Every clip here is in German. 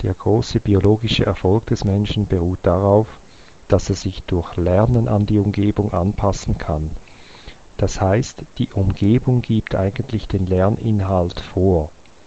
Der große biologische Erfolg des Menschen beruht darauf, dass er sich durch Lernen an die Umgebung anpassen kann. Das heißt, die Umgebung gibt eigentlich den Lerninhalt vor.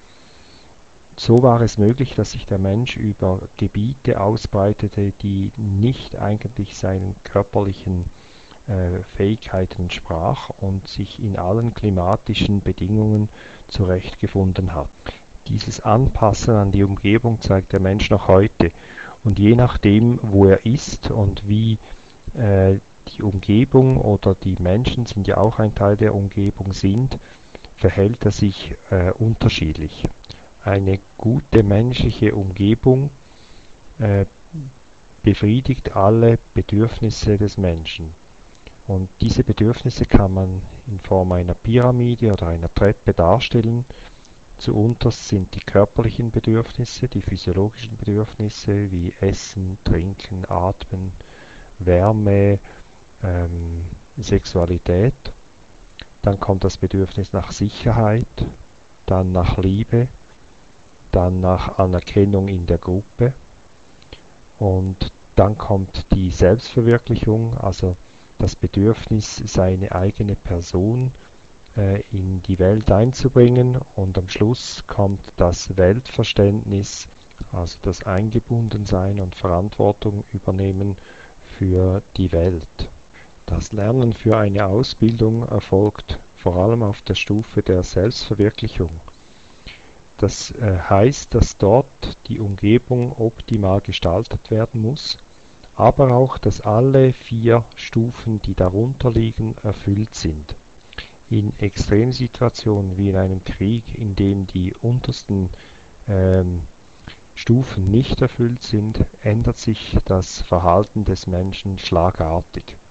So war es möglich, dass sich der Mensch über Gebiete ausbreitete, die nicht eigentlich seinen körperlichen Fähigkeiten entsprach und sich in allen klimatischen Bedingungen zurechtgefunden hat. Dieses Anpassen an die Umgebung zeigt der Mensch noch heute. Und je nachdem, wo er ist und wie die Umgebung oder die Menschen sind ja auch ein Teil der Umgebung sind, verhält er sich unterschiedlich. Eine gute menschliche Umgebung äh, befriedigt alle Bedürfnisse des Menschen. Und diese Bedürfnisse kann man in Form einer Pyramide oder einer Treppe darstellen. Zuunterst sind die körperlichen Bedürfnisse, die physiologischen Bedürfnisse wie Essen, Trinken, Atmen, Wärme, Sexualität. Dann kommt das Bedürfnis nach Sicherheit, dann nach Liebe, dann nach Anerkennung in der Gruppe und dann kommt die Selbstverwirklichung, also das Bedürfnis, seine eigene Person in die Welt einzubringen, und am Schluss kommt das Weltverständnis, also das Eingebundensein und Verantwortung übernehmen für die Welt. Das Lernen für eine Ausbildung erfolgt vor allem auf der Stufe der Selbstverwirklichung. Das heißt, dass dort die Umgebung optimal gestaltet werden muss, aber auch, dass alle 4 Stufen, die darunter liegen, erfüllt sind. In Extremsituationen wie in einem Krieg, in dem die untersten Stufen nicht erfüllt sind, ändert sich das Verhalten des Menschen schlagartig.